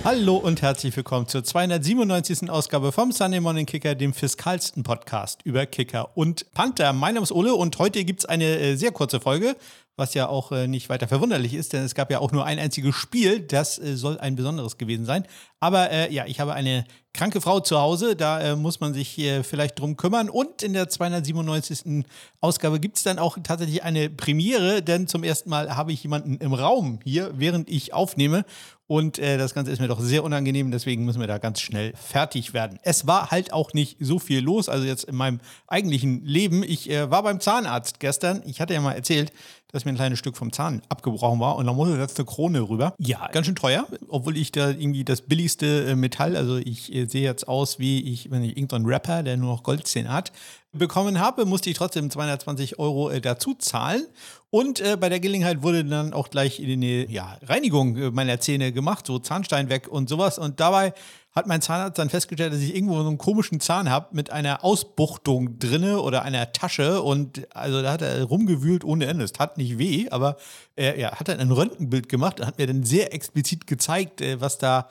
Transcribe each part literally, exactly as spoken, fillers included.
Hallo und herzlich willkommen zur zweihundertsiebenundneunzigsten Ausgabe vom Sunday Morning Kicker, dem fiskalsten Podcast über Kicker und Panther. Mein Name ist Ole und heute gibt es eine äh, sehr kurze Folge, was ja auch äh, nicht weiter verwunderlich ist, denn es gab ja auch nur ein einziges Spiel, das äh, soll ein besonderes gewesen sein. Aber äh, ja, ich habe eine kranke Frau zu Hause, da äh, muss man sich äh, vielleicht drum kümmern. Und in der zweihundertsiebenundneunzigsten Ausgabe gibt es dann auch tatsächlich eine Premiere, denn zum ersten Mal habe ich jemanden im Raum hier, während ich aufnehme. Und äh, das Ganze ist mir doch sehr unangenehm, deswegen müssen wir da ganz schnell fertig werden. Es war halt auch nicht so viel los, also jetzt in meinem eigentlichen Leben. Ich äh, war beim Zahnarzt gestern. Ich hatte ja mal erzählt, dass mir ein kleines Stück vom Zahn abgebrochen war und da musste jetzt eine Krone rüber. Ja, ganz schön teuer, obwohl ich da irgendwie das billigste äh, Metall, also ich äh, sehe jetzt aus wie ich, wenn ich irgendein Rapper, der nur noch Goldzähne hat, bekommen habe, musste ich trotzdem zweihundertzwanzig Euro äh, dazu zahlen. Und äh, bei der Gelegenheit wurde dann auch gleich eine ja, Reinigung äh, meiner Zähne gemacht, so Zahnstein weg und sowas. Und dabei hat mein Zahnarzt dann festgestellt, dass ich irgendwo so einen komischen Zahn habe mit einer Ausbuchtung drinne oder einer Tasche. Und also da hat er rumgewühlt ohne Ende. Es tat nicht weh, aber er äh, ja, hat dann ein Röntgenbild gemacht und hat mir dann sehr explizit gezeigt, äh, was da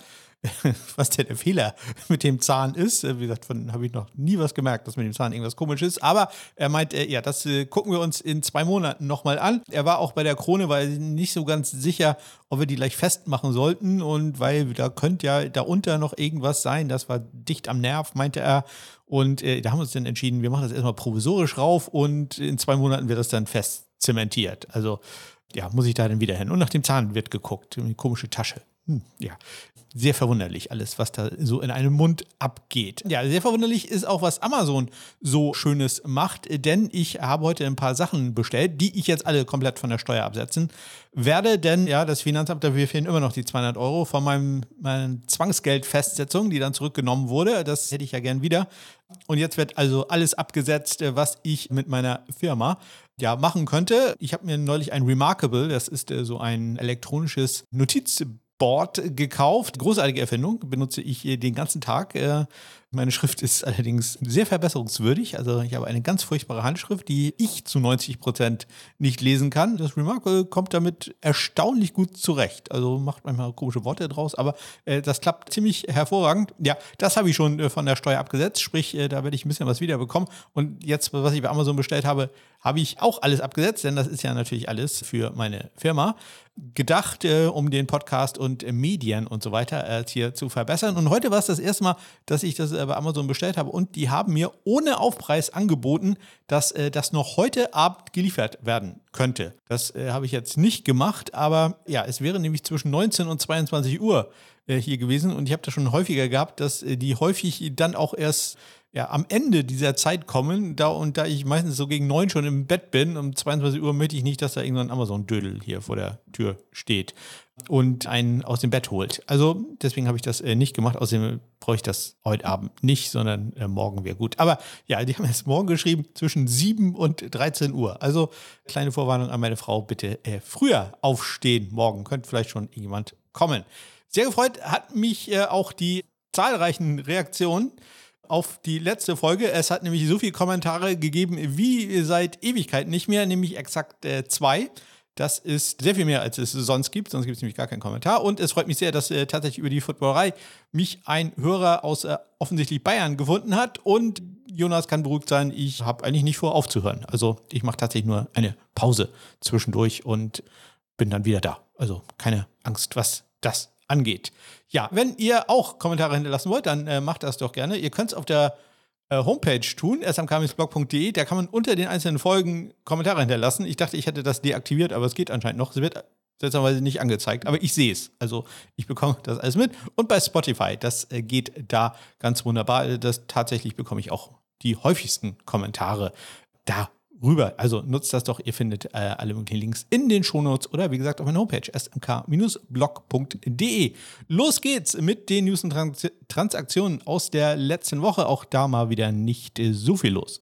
was denn der Fehler mit dem Zahn ist. Wie gesagt, von habe ich noch nie was gemerkt, dass mit dem Zahn irgendwas komisch ist. Aber er meint, äh, ja, das äh, gucken wir uns in zwei Monaten nochmal an. Er war auch bei der Krone, weil nicht so ganz sicher, ob wir die gleich festmachen sollten. Und weil da könnte ja darunter noch irgendwas sein. Das war dicht am Nerv, meinte er. Und äh, da haben wir uns dann entschieden, wir machen das erstmal provisorisch rauf und in zwei Monaten wird das dann fest zementiert. Also ja, muss ich da dann wieder hin. Und nach dem Zahn wird geguckt. Eine komische Tasche. Hm, ja, sehr verwunderlich alles, was da so in einem Mund abgeht. Ja, sehr verwunderlich ist auch, was Amazon so Schönes macht, denn ich habe heute ein paar Sachen bestellt, die ich jetzt alle komplett von der Steuer absetzen werde, denn ja, das Finanzamt, dafür fehlen immer noch die zweihundert Euro von meinem, meiner Zwangsgeldfestsetzung, die dann zurückgenommen wurde. Das hätte ich ja gern wieder. Und jetzt wird also alles abgesetzt, was ich mit meiner Firma ja machen könnte. Ich habe mir neulich ein Remarkable, das ist äh, so ein elektronisches Notizboard gekauft. Großartige Erfindung, benutze ich den ganzen Tag. Meine Schrift ist allerdings sehr verbesserungswürdig. Also ich habe eine ganz furchtbare Handschrift, die ich zu neunzig Prozent nicht lesen kann. Das Remarkable kommt damit erstaunlich gut zurecht. Also macht manchmal komische Worte draus, aber äh, das klappt ziemlich hervorragend. Ja, das habe ich schon äh, von der Steuer abgesetzt. Sprich, äh, da werde ich ein bisschen was wiederbekommen. Und jetzt, was ich bei Amazon bestellt habe, habe ich auch alles abgesetzt, denn das ist ja natürlich alles für meine Firma gedacht, äh, um den Podcast und äh, Medien und so weiter äh, hier zu verbessern. Und heute war es das erste Mal, dass ich das äh, bei Amazon bestellt habe und die haben mir ohne Aufpreis angeboten, dass äh, das noch heute Abend geliefert werden könnte. Das äh, habe ich jetzt nicht gemacht, aber ja, es wäre nämlich zwischen neunzehn und zweiundzwanzig Uhr äh, hier gewesen und ich habe das schon häufiger gehabt, dass äh, die häufig dann auch erst ja, am Ende dieser Zeit kommen, da und da ich meistens so gegen neun schon im Bett bin, um zweiundzwanzig Uhr möchte ich nicht, dass da irgendein Amazon-Dödel hier vor der Tür steht und einen aus dem Bett holt. Also deswegen habe ich das äh, nicht gemacht, außerdem brauche ich das heute Abend nicht, sondern äh, morgen wäre gut. Aber ja, die haben jetzt morgen geschrieben, zwischen sieben und dreizehn Uhr. Also kleine Vorwarnung an meine Frau, bitte äh, früher aufstehen morgen, könnte vielleicht schon jemand kommen. Sehr gefreut hat mich äh, auch die zahlreichen Reaktionen auf die letzte Folge. Es hat nämlich so viele Kommentare gegeben wie seit Ewigkeit nicht mehr, nämlich exakt äh, zwei. Das ist sehr viel mehr, als es sonst gibt. Sonst gibt es nämlich gar keinen Kommentar. Und es freut mich sehr, dass äh, tatsächlich über die Footballerei mich ein Hörer aus äh, offensichtlich Bayern gefunden hat. Und Jonas kann beruhigt sein, ich habe eigentlich nicht vor, aufzuhören. Also ich mache tatsächlich nur eine Pause zwischendurch und bin dann wieder da. Also keine Angst, was das angeht. Ja, wenn ihr auch Kommentare hinterlassen wollt, dann äh, macht das doch gerne. Ihr könnt es auf der äh, Homepage tun, s m k blog punkt d e. Da kann man unter den einzelnen Folgen Kommentare hinterlassen. Ich dachte, ich hätte das deaktiviert, aber es geht anscheinend noch. Es wird seltsamerweise nicht angezeigt, aber ich sehe es. Also ich bekomme das alles mit. Und bei Spotify, das äh, geht da ganz wunderbar. Das tatsächlich bekomme ich auch die häufigsten Kommentare da rüber. Also nutzt das doch. Ihr findet äh, alle möglichen Links in den Shownotes oder wie gesagt auf meiner Homepage s m k blog punkt d e. Los geht's mit den News und Trans- Transaktionen aus der letzten Woche. Auch da mal wieder nicht äh, so viel los.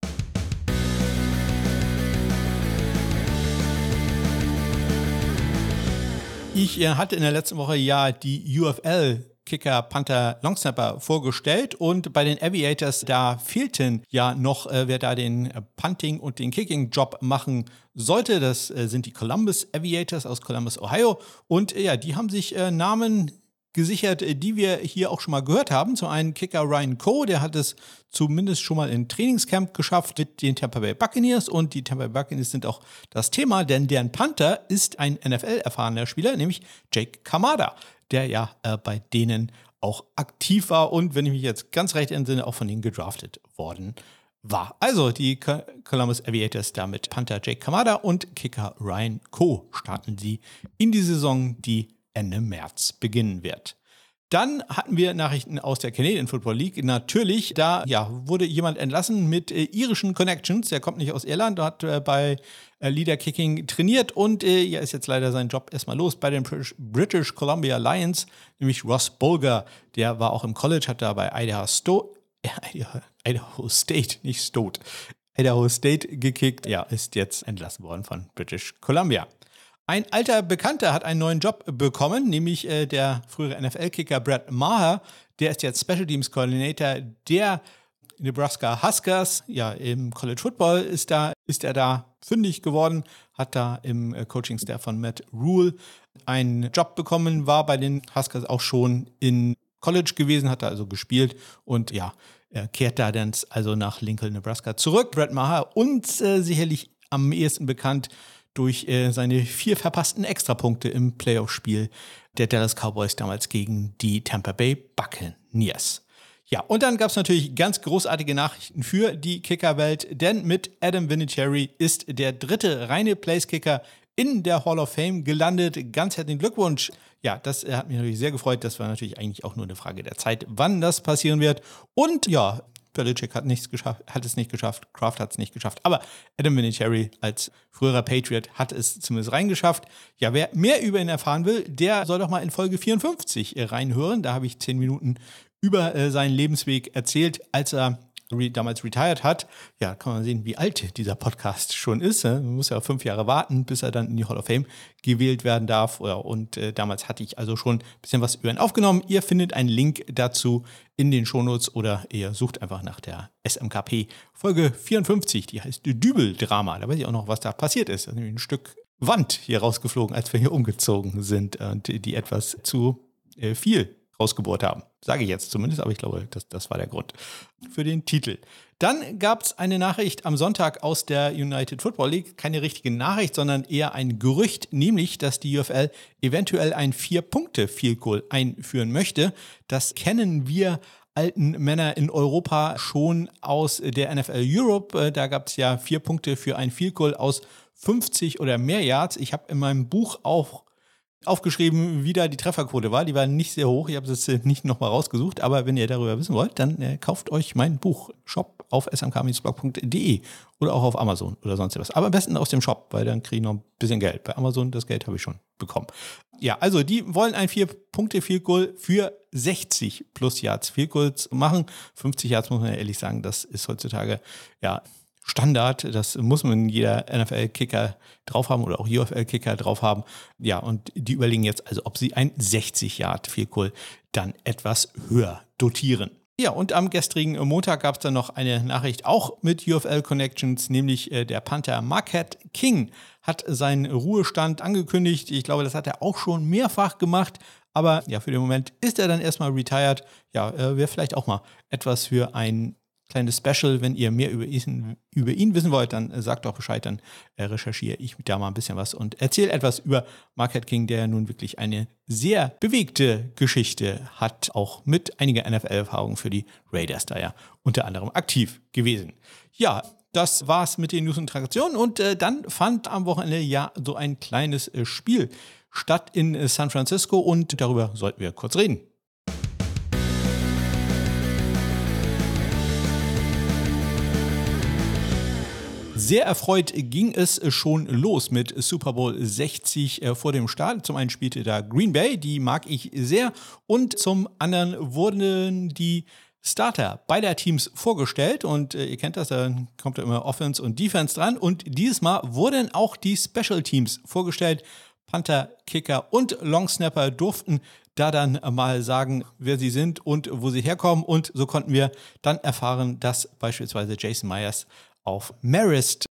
Ich äh, hatte in der letzten Woche ja die U F L Kicker, Panther, Longsnapper vorgestellt und bei den Aviators, da fehlten ja noch, äh, wer da den Punting- und den Kicking-Job machen sollte. Das äh, sind die Columbus Aviators aus Columbus, Ohio und äh, ja, die haben sich äh, Namen gesichert, die wir hier auch schon mal gehört haben. Zum einen Kicker Ryan Coe, der hat es zumindest schon mal in Trainingscamp geschafft mit den Tampa Bay Buccaneers, und die Tampa Bay Buccaneers sind auch das Thema, denn deren Panther ist ein N F L-erfahrener Spieler, nämlich Jake Kamada, der ja äh, bei denen auch aktiv war und, wenn ich mich jetzt ganz recht entsinne, auch von ihnen gedraftet worden war. Also die Columbus Aviators damit Panther Jake Kamada und Kicker Ryan Coe starten sie in die Saison, die Ende März beginnen wird. Dann hatten wir Nachrichten aus der Canadian Football League. Natürlich, da ja, wurde jemand entlassen mit äh, irischen Connections. Der kommt nicht aus Irland, hat äh, bei äh, Leader Kicking trainiert und äh, ja, ist jetzt leider sein Job erstmal los bei den British, British Columbia Lions, nämlich Ross Bulger. Der war auch im College, hat da bei Idaho, Sto- äh, Idaho, Idaho State, nicht Stot, Idaho State gekickt. Ja, ist jetzt entlassen worden von British Columbia. Ein alter Bekannter hat einen neuen Job bekommen, nämlich äh, der frühere N F L-Kicker Brett Maher. Der ist jetzt Special Teams Coordinator der Nebraska Huskers. Ja, im College Football ist, da, ist er da fündig geworden, hat da im äh, Coaching-Staff von Matt Rule einen Job bekommen, war bei den Huskers auch schon in College gewesen, hat da also gespielt und ja, er kehrt da dann also nach Lincoln, Nebraska zurück. Brett Maher, uns äh, sicherlich am ehesten bekannt durch äh, seine vier verpassten Extrapunkte im Playoff-Spiel der Dallas Cowboys damals gegen die Tampa Bay Buccaneers. Ja, und dann gab es natürlich ganz großartige Nachrichten für die Kickerwelt, denn mit Adam Vinatieri ist der dritte reine Place-Kicker in der Hall of Fame gelandet. Ganz herzlichen Glückwunsch. Ja, das hat mich natürlich sehr gefreut. Das war natürlich eigentlich auch nur eine Frage der Zeit, wann das passieren wird. Und ja, Belichick hat, nichts geschafft, hat es nicht geschafft, Kraft hat es nicht geschafft, aber Adam Vinatieri als früherer Patriot hat es zumindest reingeschafft. Ja, wer mehr über ihn erfahren will, der soll doch mal in Folge vierundfünfzig reinhören. Da habe ich zehn Minuten über äh, seinen Lebensweg erzählt, als er re- damals retired hat. Ja, kann man sehen, wie alt dieser Podcast schon ist. Ne? Man muss ja fünf Jahre warten, bis er dann in die Hall of Fame gewählt werden darf. Ja, und äh, damals hatte ich also schon ein bisschen was über ihn aufgenommen. Ihr findet einen Link dazu in den Shownotes oder ihr sucht einfach nach der S M K P Folge vierundfünfzig, die heißt Dübel-Drama. Da weiß ich auch noch, was da passiert ist. Da ist nämlich ein Stück Wand hier rausgeflogen, als wir hier umgezogen sind und die etwas zu äh, viel rausgebohrt haben. Sage ich jetzt zumindest, aber ich glaube, das, das war der Grund für den Titel. Dann gab es eine Nachricht am Sonntag aus der United Football League. Keine richtige Nachricht, sondern eher ein Gerücht, nämlich, dass die U F L eventuell ein Vier-Punkte-Field Goal einführen möchte. Das kennen wir alten Männer in Europa schon aus der N F L Europe. Da gab es ja vier Punkte für ein Field Goal aus fünfzig oder mehr Yards. Ich habe in meinem Buch auch aufgeschrieben, wie da die Trefferquote war. Die war nicht sehr hoch. Ich habe es jetzt nicht nochmal rausgesucht. Aber wenn ihr darüber wissen wollt, dann äh, kauft euch mein Buch. Shop auf s m k blog punkt d e oder auch auf Amazon oder sonst was. Aber am besten aus dem Shop, weil dann kriege ich noch ein bisschen Geld. Bei Amazon, das Geld habe ich schon bekommen. Ja, also die wollen ein vier-Punkte-Field Goal für sechzig plus Yards Field Goals machen. fünfzig Yards, muss man ja ehrlich sagen, das ist heutzutage ja Standard, das muss man jeder N F L-Kicker drauf haben oder auch U F L-Kicker drauf haben. Ja, und die überlegen jetzt also, ob sie ein sechzig Yard Field Goal dann etwas höher dotieren. Ja, und am gestrigen Montag gab es dann noch eine Nachricht auch mit U F L-Connections, nämlich äh, der Panther Marquette King hat seinen Ruhestand angekündigt. Ich glaube, das hat er auch schon mehrfach gemacht, aber ja, für den Moment ist er dann erstmal retired. Ja, äh, wäre vielleicht auch mal etwas für ein kleines Special. Wenn ihr mehr über ihn, über ihn wissen wollt, dann äh, sagt doch Bescheid, dann äh, recherchiere ich da mal ein bisschen was und erzähle etwas über Marquette King, der ja nun wirklich eine sehr bewegte Geschichte hat, auch mit einiger N F L-Erfahrung für die Raiders, da ja unter anderem aktiv gewesen. Ja, das war's mit den News und Transaktionen und äh, dann fand am Wochenende ja so ein kleines äh, Spiel statt in äh, San Francisco und darüber sollten wir kurz reden. Sehr erfreut ging es schon los mit Super Bowl sechzig äh, vor dem Start. Zum einen spielte da Green Bay, die mag ich sehr. Und zum anderen wurden die Starter beider Teams vorgestellt. Und äh, ihr kennt das, da kommt ja immer Offense und Defense dran. Und dieses Mal wurden auch die Special Teams vorgestellt. Panther, Kicker und Longsnapper durften da dann mal sagen, wer sie sind und wo sie herkommen. Und so konnten wir dann erfahren, dass beispielsweise Jason Myers auf Marist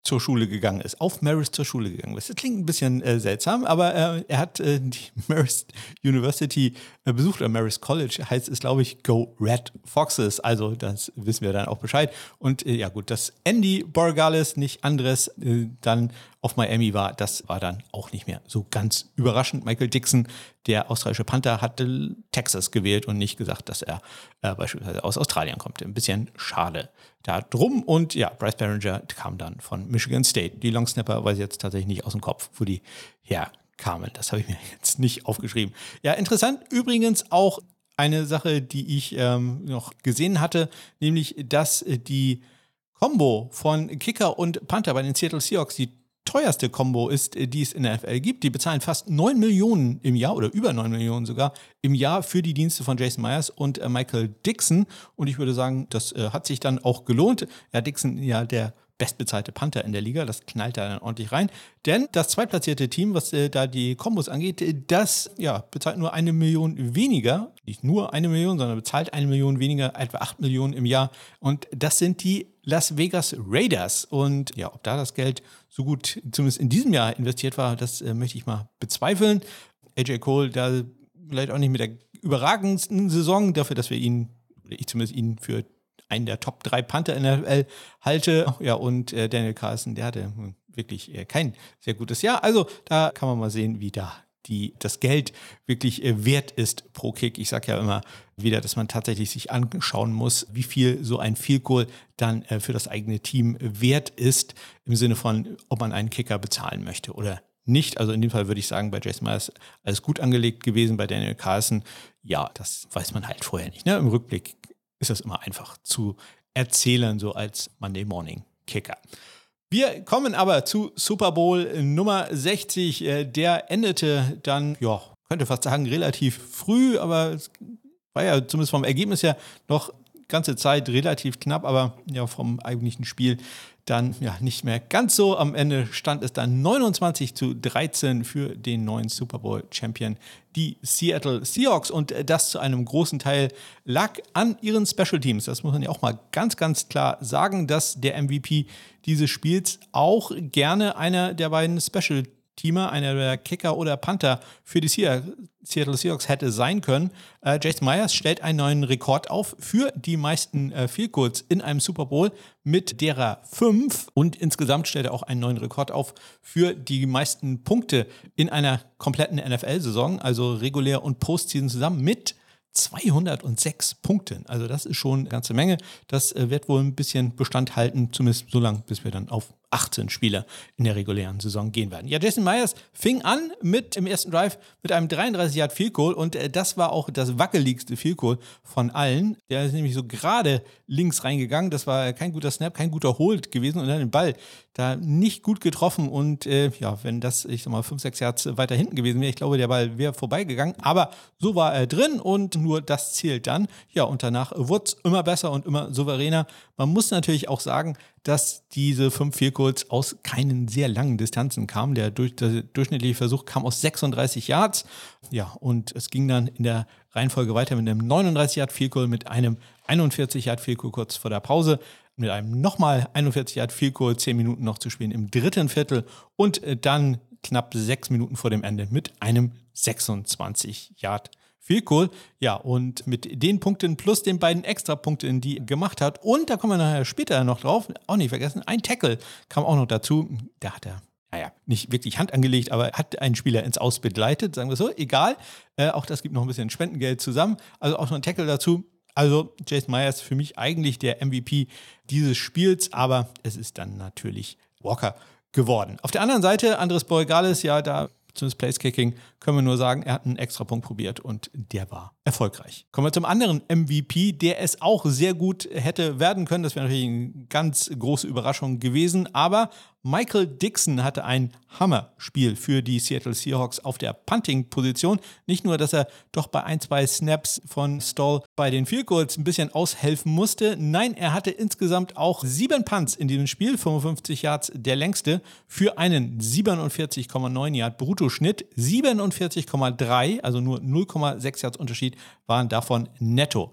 zur Schule gegangen ist, auf Marist zur Schule gegangen ist. Das klingt ein bisschen äh, seltsam, aber äh, er hat äh, die Marist University äh, besucht, oder Marist College heißt es, glaube ich, Go Red Foxes. Also das wissen wir dann auch Bescheid. Und äh, ja gut, dass Andy Borregales, nicht Andres, äh, dann auf Miami war, das war dann auch nicht mehr so ganz überraschend. Michael Dixon, der australische Panther, hatte Texas gewählt und nicht gesagt, dass er äh, beispielsweise aus Australien kommt. Ein bisschen schade da drum. Und ja, Bryce Baringer kam dann von Michigan State. Die Longsnapper weiß ich jetzt tatsächlich nicht aus dem Kopf, wo die herkamen. Das habe ich mir jetzt nicht aufgeschrieben. Ja, interessant übrigens auch eine Sache, die ich ähm, noch gesehen hatte, nämlich, dass die Combo von Kicker und Panther bei den Seattle Seahawks die teuerste Combo ist, die es in der N F L gibt. Die bezahlen fast neun Millionen im Jahr oder über neun Millionen sogar im Jahr für die Dienste von Jason Myers und äh, Michael Dixon. Und ich würde sagen, das äh, hat sich dann auch gelohnt. Ja, Dixon, ja, der bestbezahlte Panther in der Liga, das knallt da dann ordentlich rein. Denn das zweitplatzierte Team, was äh, da die Kombos angeht, das ja, bezahlt nur eine Million weniger. Nicht nur eine Million, sondern bezahlt eine Million weniger, etwa acht Millionen im Jahr. Und das sind die Las Vegas Raiders. Und ja, ob da das Geld so gut, zumindest in diesem Jahr investiert war, das äh, möchte ich mal bezweifeln. A J Cole, da vielleicht auch nicht mit der überragendsten Saison, dafür, dass wir ihn, oder ich zumindest ihn für einen der Top drei Panther in der N F L halte. Ja, und äh, Daniel Carlson, der hatte wirklich äh, kein sehr gutes Jahr. Also da kann man mal sehen, wie da die, das Geld wirklich äh, wert ist pro Kick. Ich sage ja immer wieder, dass man tatsächlich sich anschauen muss, wie viel so ein Field Goal dann äh, für das eigene Team wert ist, im Sinne von, ob man einen Kicker bezahlen möchte oder nicht. Also in dem Fall würde ich sagen, bei Jason Myers alles gut angelegt gewesen, bei Daniel Carlson, ja, das weiß man halt vorher nicht. Ne? Im Rückblick ist das immer einfach zu erzählen, so als Monday Morning Kicker. Wir kommen aber zu Super Bowl Nummer sechzig. Der endete dann, ja, könnte fast sagen, relativ früh, aber es war ja zumindest vom Ergebnis her noch ganze Zeit relativ knapp, aber ja, vom eigentlichen Spiel dann ja nicht mehr ganz so. Am Ende stand es dann neunundzwanzig zu dreizehn für den neuen Super Bowl Champion, die Seattle Seahawks. Und das zu einem großen Teil lag an ihren Special Teams. Das muss man ja auch mal ganz, ganz klar sagen, dass der M V P dieses Spiels auch gerne einer der beiden Special Teamer, einer der Kicker oder Panther für die Seattle Seahawks hätte sein können. Äh, Jason Myers stellt einen neuen Rekord auf für die meisten äh, Field Goals in einem Super Bowl mit derer fünf, und insgesamt stellt er auch einen neuen Rekord auf für die meisten Punkte in einer kompletten N F L-Saison, also regulär und Postseason zusammen mit zweihundertsechs Punkten. Also das ist schon eine ganze Menge. Das äh, wird wohl ein bisschen Bestand halten, zumindest so lange, bis wir dann auf achtzehn Spieler in der regulären Saison gehen werden. Ja, Jason Myers fing an mit im ersten Drive mit einem dreiunddreißig Yard Field Goal, und äh, das war auch das wackeligste Field Goal von allen. Der ist nämlich so gerade links reingegangen. Das war kein guter Snap, kein guter Hold gewesen, und dann den Ball da nicht gut getroffen, und äh, ja, wenn das, ich sag mal, fünf, sechs Yards weiter hinten gewesen wäre, ich glaube, der Ball wäre vorbeigegangen, aber so war er drin, und nur das zählt dann. Ja, und danach wurde es immer besser und immer souveräner. Man muss natürlich auch sagen, dass diese fünf Field Goals aus keinen sehr langen Distanzen kamen. Der, durch, der durchschnittliche Versuch kam aus sechsunddreißig Yards. Ja, und es ging dann in der Reihenfolge weiter mit einem neununddreißig Yard Field Goal, mit einem einundvierzig Yard Field Goal kurz vor der Pause, mit einem nochmal einundvierzig Yard Field Goal, zehn Minuten noch zu spielen im dritten Viertel, und dann knapp sechs Minuten vor dem Ende mit einem sechsundzwanzig Yard Field Goal. Ja, und mit den Punkten plus den beiden Extrapunkten, die er gemacht hat, und da kommen wir nachher später noch drauf, auch nicht vergessen, ein Tackle kam auch noch dazu. Da hat er, naja, nicht wirklich Hand angelegt, aber hat einen Spieler ins Aus begleitet, sagen wir so, egal. Äh, auch das gibt noch ein bisschen Spendengeld zusammen, also auch noch ein Tackle dazu. Also Jason Myers für mich eigentlich der M V P dieses Spiels, aber es ist dann natürlich Walker geworden. Auf der anderen Seite, Andres Borregales, ja, da zumindest Place-Kicking, können wir nur sagen, er hat einen Extrapunkt probiert, und der war erfolgreich. Kommen wir zum anderen M V P, der es auch sehr gut hätte werden können. Das wäre natürlich eine ganz große Überraschung gewesen, aber Michael Dixon hatte ein Hammer-Spiel für die Seattle Seahawks auf der Punting-Position. Nicht nur, dass er doch bei ein, zwei Snaps von Stoll bei den Field Goals ein bisschen aushelfen musste. Nein, er hatte insgesamt auch sieben Punts in diesem Spiel, fünfundfünfzig Yards der längste, für einen siebenundvierzig Komma neun Yard Bruttoschnitt. siebenundvierzig Komma drei, also nur null Komma sechs Yards Unterschied, waren davon netto.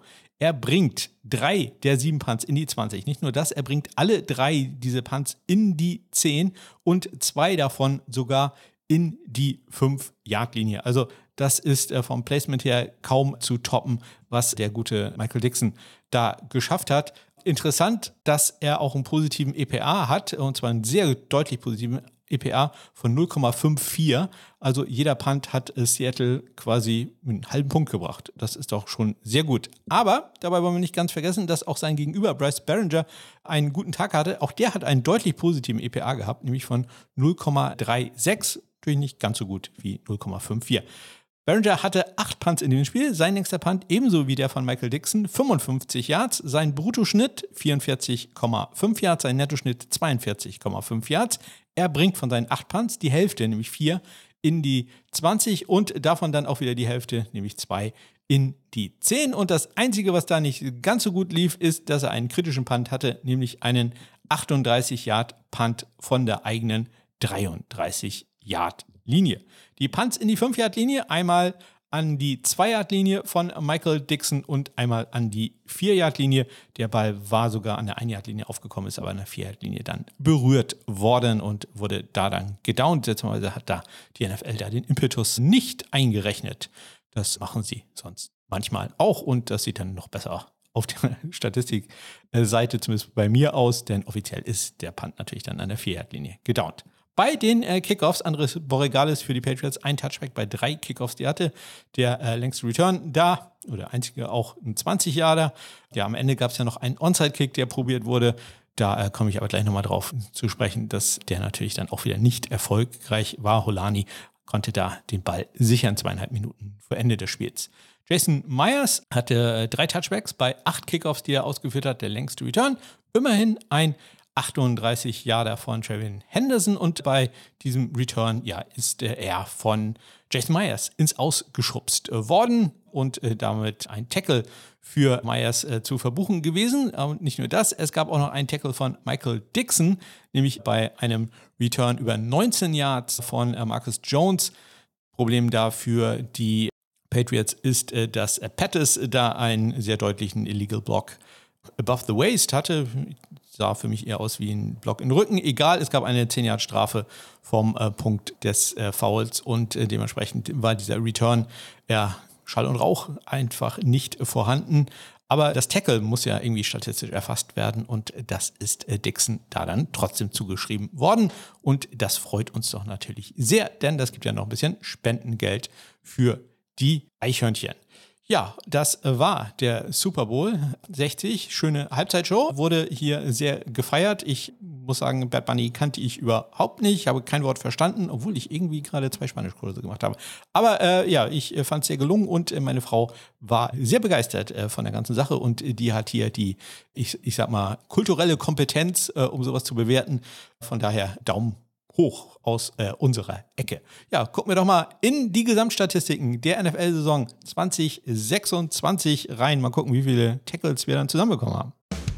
Er bringt drei der sieben Punts in die zwanzig. Nicht nur das, er bringt alle drei diese Punts in die zehn und zwei davon sogar in die fünf-Yard-Linie. Also das ist äh, vom Placement her kaum zu toppen, was der gute Michael Dickson da geschafft hat. Interessant, dass er auch einen positiven E P A hat, und zwar einen sehr deutlich positiven E P A von null Komma vierundfünfzig. Also jeder Punt hat Seattle quasi einen halben Punkt gebracht. Das ist doch schon sehr gut. Aber dabei wollen wir nicht ganz vergessen, dass auch sein Gegenüber Bryce Baringer einen guten Tag hatte. Auch der hat einen deutlich positiven E P A gehabt, nämlich von null Komma sechsunddreißig. Natürlich nicht ganz so gut wie null Komma fünfundfünfzig. Baringer hatte acht Punts in dem Spiel, sein nächster Punt ebenso wie der von Michael Dickson, fünfundfünfzig Yards, sein Bruttoschnitt vierundvierzig Komma fünf Yards, sein Nettoschnitt zweiundvierzig Komma fünf Yards. Er bringt von seinen acht Punts die Hälfte, nämlich vier, in die zwanzig und davon dann auch wieder die Hälfte, nämlich zwei, in die zehn. Und das Einzige, was da nicht ganz so gut lief, ist, dass er einen kritischen Punt hatte, nämlich einen achtunddreißig Yard Punt von der eigenen dreiunddreißig Yard Linie. Die Punts in die fünf Yard Linie, einmal an die zwei Yard Linie von Michael Dickson und einmal an die vier Yard Linie. Der Ball war sogar an der ein Yard Linie aufgekommen, ist aber an der vier Yard Linie dann berührt worden und wurde da dann gedownt. Letzterweise hat da die N F L da den Impetus nicht eingerechnet. Das machen sie sonst manchmal auch und das sieht dann noch besser auf der Statistikseite, zumindest bei mir aus, denn offiziell ist der Punt natürlich dann an der vier Yard Linie gedownt. Bei den äh, Kickoffs, Andres Borregales für die Patriots, ein Touchback bei drei Kickoffs, die hatte. Der äh, längste Return da, oder einzige auch ein zwanzig Yarder. Ja, am Ende gab es ja noch einen Onside-Kick, der probiert wurde. Da äh, komme ich aber gleich nochmal drauf zu sprechen, dass der natürlich dann auch wieder nicht erfolgreich war. Holani konnte da den Ball sichern, zweieinhalb Minuten vor Ende des Spiels. Jason Myers hatte äh, drei Touchbacks bei acht Kickoffs, die er ausgeführt hat, der längste Return. Immerhin ein achtunddreißig Yarder von Trevin Henderson und bei diesem Return ja, ist äh, er von Jason Myers ins Aus geschubst äh, worden und äh, damit ein Tackle für Myers äh, zu verbuchen gewesen. Und nicht nur das, es gab auch noch einen Tackle von Michael Dickson, nämlich bei einem Return über neunzehn Yards von äh, Marcus Jones. Problem dafür die Patriots ist, äh, dass äh, Pettis da einen sehr deutlichen Illegal Block above the waist hatte. Sah für mich eher aus wie ein Block in den Rücken. Egal, es gab eine zehn Yard Strafe vom äh, Punkt des äh, Fouls und äh, dementsprechend war dieser Return, ja, Schall und Rauch einfach nicht vorhanden. Aber das Tackle muss ja irgendwie statistisch erfasst werden und das ist äh, Dickson da dann trotzdem zugeschrieben worden. Und das freut uns doch natürlich sehr, denn das gibt ja noch ein bisschen Spendengeld für die Eichhörnchen. Ja, das war der Super Bowl sechzig. Schöne Halbzeitshow. Wurde hier sehr gefeiert. Ich muss sagen, Bad Bunny kannte ich überhaupt nicht. Ich habe kein Wort verstanden, obwohl ich irgendwie gerade zwei Spanischkurse gemacht habe. Aber äh, ja, ich äh, fand es sehr gelungen und äh, meine Frau war sehr begeistert äh, von der ganzen Sache und äh, die hat hier die, ich, ich sag mal, kulturelle Kompetenz, äh, um sowas zu bewerten. Von daher Daumen hoch aus äh, unserer Ecke. Ja, gucken wir doch mal in die Gesamtstatistiken der N F L-Saison zwanzig sechsundzwanzig rein. Mal gucken, wie viele Tackles wir dann zusammenbekommen haben.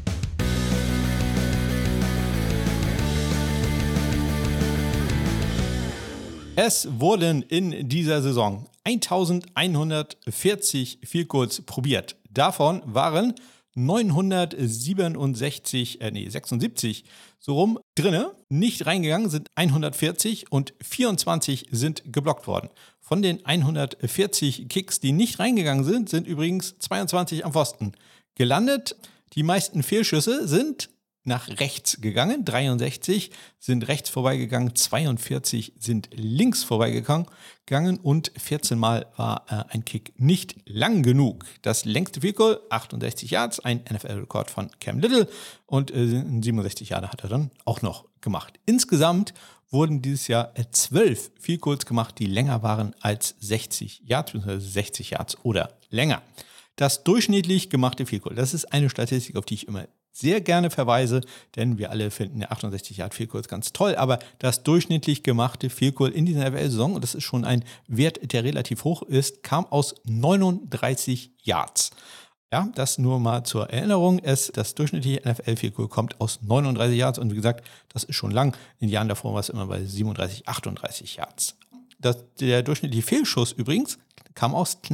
Es wurden in dieser Saison eintausendeinhundertvierzig Field Goals probiert. Davon waren neunhundertsiebenundsechzig, äh, nee, sechsundsiebzig so rum drinne. Nicht reingegangen sind hundertvierzig und vierundzwanzig sind geblockt worden. Von den hundertvierzig Kicks, die nicht reingegangen sind, sind übrigens zweiundzwanzig am Pfosten gelandet. Die meisten Fehlschüsse sind nach rechts gegangen, dreiundsechzig sind rechts vorbeigegangen, zweiundvierzig sind links vorbeigegangen und vierzehn Mal war äh, ein Kick nicht lang genug. Das längste Field Goal, achtundsechzig Yards, ein N F L-Rekord von Cam Little und äh, siebenundsechzig Yards hat er dann auch noch gemacht. Insgesamt wurden dieses Jahr zwölf Field Goals gemacht, die länger waren als sechzig Yards, beziehungsweise sechzig Yards oder länger. Das durchschnittlich gemachte Field Goal, das ist eine Statistik, auf die ich immer sehr gerne verweise, denn wir alle finden der achtundsechzig Yard Field Goal ganz toll, aber das durchschnittlich gemachte Field Goal in dieser N F L-Saison, und das ist schon ein Wert, der relativ hoch ist, kam aus neununddreißig Yards. Ja, das nur mal zur Erinnerung. Es, das durchschnittliche N F L-Field Goal kommt aus neununddreißig Yards und wie gesagt, das ist schon lang. In den Jahren davor war es immer bei siebenunddreißig, achtunddreißig Yards. Das, der durchschnittliche Fehlschuss übrigens kam aus knapp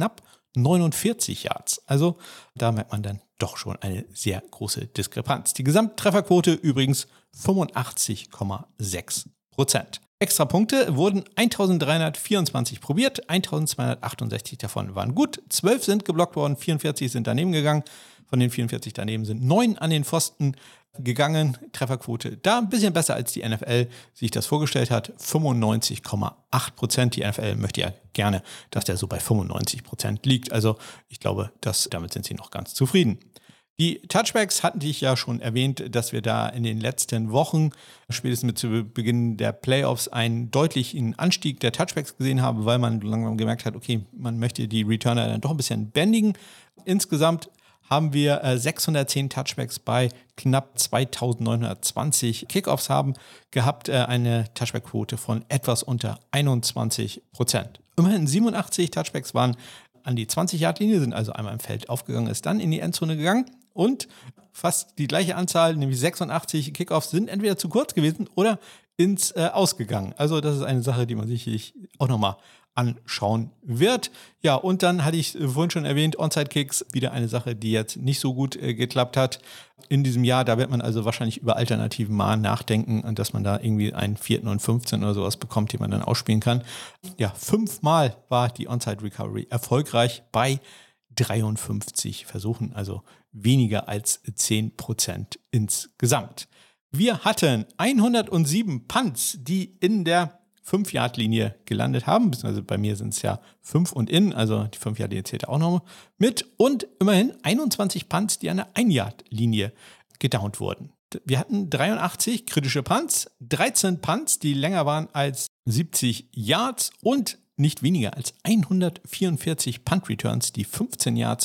neunundvierzig Yards. Also da merkt man dann doch schon eine sehr große Diskrepanz. Die Gesamttrefferquote übrigens fünfundachtzig Komma sechs Prozent. Extrapunkte wurden eintausenddreihundertvierundzwanzig probiert, eintausendzweihundertachtundsechzig davon waren gut, zwölf sind geblockt worden, vierundvierzig sind daneben gegangen. Von den vierundvierzig daneben sind neun an den Pfosten gegangen. Trefferquote da ein bisschen besser als die N F L sich das vorgestellt hat, fünfundneunzig Komma acht Prozent. Die N F L möchte ja gerne, dass der so bei fünfundneunzig Prozent liegt. Also ich glaube, dass, damit sind sie noch ganz zufrieden. Die Touchbacks hatten ich ja schon erwähnt, dass wir da in den letzten Wochen, spätestens mit zu Beginn der Playoffs, einen deutlichen Anstieg der Touchbacks gesehen haben, weil man langsam gemerkt hat, okay, man möchte die Returner dann doch ein bisschen bändigen. Insgesamt haben wir äh, sechshundertzehn Touchbacks bei knapp zweitausendneunhundertzwanzig Kickoffs haben gehabt, äh, eine Touchback-Quote von etwas unter einundzwanzig Prozent. Immerhin siebenundachtzig Touchbacks waren an die zwanzig-Yard-Linie, sind also einmal im Feld aufgegangen, ist dann in die Endzone gegangen und fast die gleiche Anzahl, nämlich sechsundachtzig Kickoffs, sind entweder zu kurz gewesen oder ins äh, Ausgegangen. Also das ist eine Sache, die man sicherlich auch nochmal anschauen wird. Ja, und dann hatte ich vorhin schon erwähnt, Onside-Kicks, wieder eine Sache, die jetzt nicht so gut äh, geklappt hat in diesem Jahr. Da wird man also wahrscheinlich über Alternativen mal nachdenken und dass man da irgendwie einen vierten und fünfzehn oder sowas bekommt, den man dann ausspielen kann. Ja, fünfmal war die Onside-Recovery erfolgreich bei dreiundfünfzig Versuchen, also weniger als zehn Prozent insgesamt. Wir hatten hundertsieben Punts, die in der fünf-Yard-Linie gelandet haben, beziehungsweise bei mir sind es ja fünf und in, also die fünf-Yard-Linie zählt auch noch mit und immerhin einundzwanzig Punts, die an der ein-Yard-Linie gedownt wurden. Wir hatten dreiundachtzig kritische Punts, dreizehn Punts, die länger waren als siebzig Yards und nicht weniger als hundertvierundvierzig Punt-Returns, die fünfzehn Yards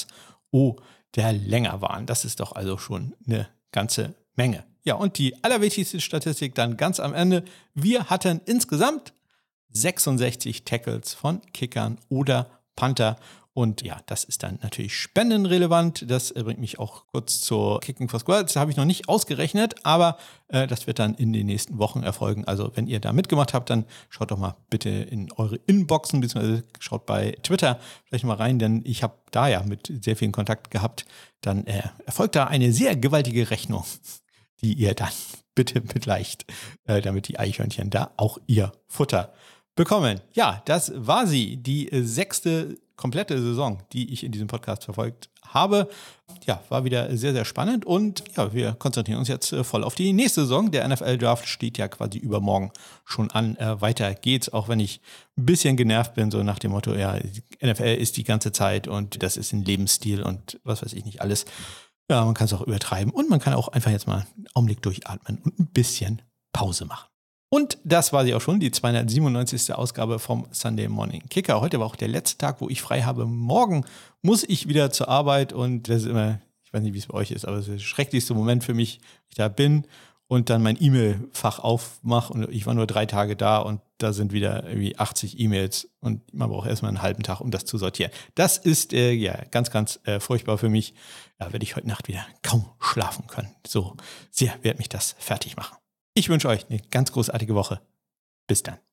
oder länger waren. Das ist doch also schon eine ganze Menge. Ja, und die allerwichtigste Statistik dann ganz am Ende. Wir hatten insgesamt sechsundsechzig Tackles von Kickern oder Panther. Und ja, das ist dann natürlich spendenrelevant. Das bringt mich auch kurz zur Kicking for Squirrels. Das habe ich noch nicht ausgerechnet, aber äh, das wird dann in den nächsten Wochen erfolgen. Also wenn ihr da mitgemacht habt, dann schaut doch mal bitte in eure Inboxen, beziehungsweise schaut bei Twitter vielleicht mal rein, denn ich habe da ja mit sehr vielen Kontakt gehabt. Dann äh, erfolgt da eine sehr gewaltige Rechnung, die ihr dann bitte begleicht, äh, damit die Eichhörnchen da auch ihr Futter bekommen. Ja, das war sie, die äh, sechste komplette Saison, die ich in diesem Podcast verfolgt habe. Ja, war wieder sehr, sehr spannend und ja, wir konzentrieren uns jetzt äh, voll auf die nächste Saison. Der N F L-Draft steht ja quasi übermorgen schon an. Äh, weiter geht's, auch wenn ich ein bisschen genervt bin, so nach dem Motto, ja, N F L ist die ganze Zeit und das ist ein Lebensstil und was weiß ich nicht alles. Ja, man kann es auch übertreiben und man kann auch einfach jetzt mal einen Augenblick durchatmen und ein bisschen Pause machen. Und das war sie auch schon, die zweihundertsiebenundneunzigste Ausgabe vom Sunday Morning Kicker. Heute war auch der letzte Tag, wo ich frei habe. Morgen muss ich wieder zur Arbeit und das ist immer, ich weiß nicht, wie es bei euch ist, aber das ist der schrecklichste Moment für mich, wenn ich da bin und dann mein E-Mail-Fach aufmache und ich war nur drei Tage da und da sind wieder irgendwie achtzig E-Mails und man braucht erstmal einen halben Tag, um das zu sortieren. Das ist äh, ja ganz, ganz äh, furchtbar für mich. Da werde ich heute Nacht wieder kaum schlafen können. So sehr wird mich das fertig machen. Ich wünsche euch eine ganz großartige Woche. Bis dann.